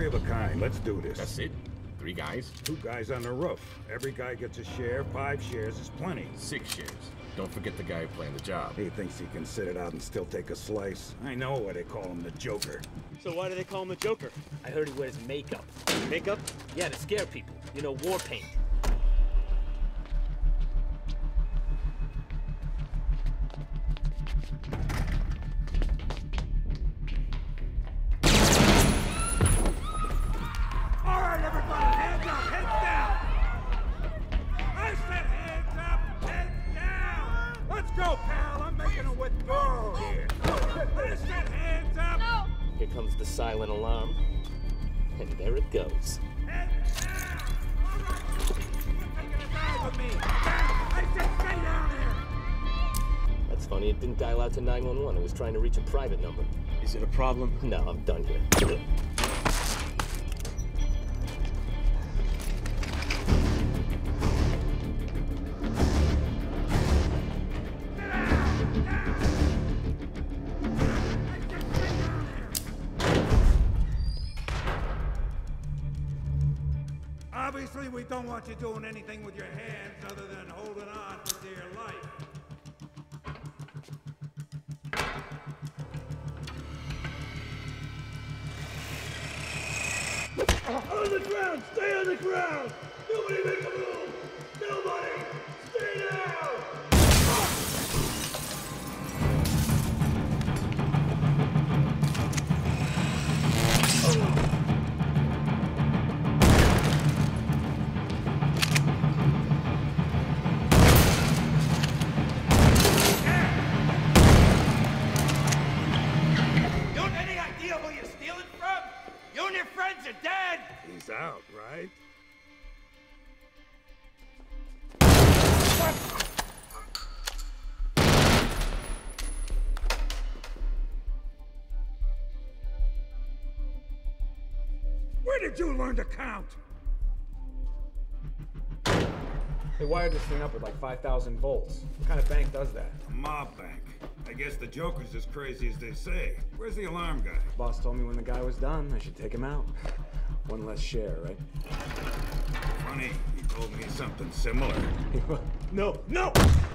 three of a kind. Let's do this. That's it? 3 guys? 2 guys on the roof. Every guy gets a share. 5 shares is plenty. 6 shares. Don't forget the guy who planned the job. He thinks he can sit it out and still take a slice. I know why they call him the Joker. So why do they call him the Joker? I heard he wears makeup. Makeup? Yeah, to scare people. You know, war paint. Here comes the silent alarm, and there it goes. That's funny, it didn't dial out to 911. It was trying to reach a private number. Is it a problem? No, I'm done here. Obviously, we don't want you doing anything with your hands other than holding on for dear life. On the ground! Stay on the ground! Nobody make a move! Nobody! Stay down! He's out, right? Where did you learn to count? They wired this thing up with like 5,000 volts. What kind of bank does that? A mob bank. I guess the Joker's as crazy as they say. Where's the alarm guy? Boss told me when the guy was done, I should take him out. One less share, right? Funny, he told me something similar. No, no!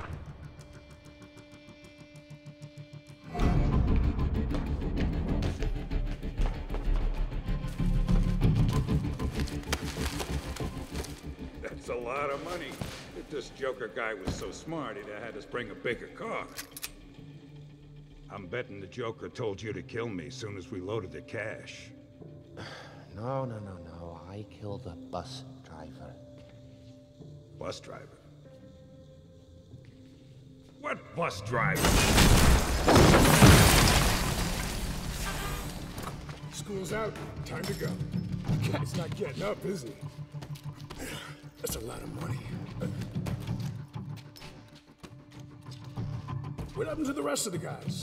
That's a lot of money. If this Joker guy was so smart, he'd have had us bring a bigger car. I'm betting the Joker told you to kill me as soon as we loaded the cash. No. I killed a bus driver. Bus driver? What bus driver? School's out. Time to go. Guy's not getting up, is he? That's a lot of money. What happened to the rest of the guys?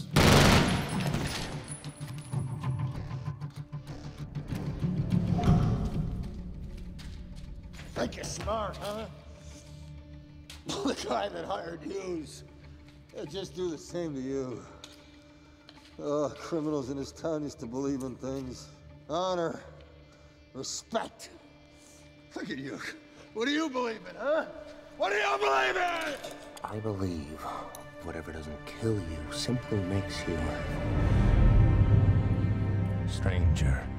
Think you're smart, huh? The guy that hired yous. He'll just do the same to you. Oh, criminals in this town used to believe in things. Honor. Respect. Look at you. What do you believe in, huh? What do you believe in? I believe whatever doesn't kill you simply makes you stranger.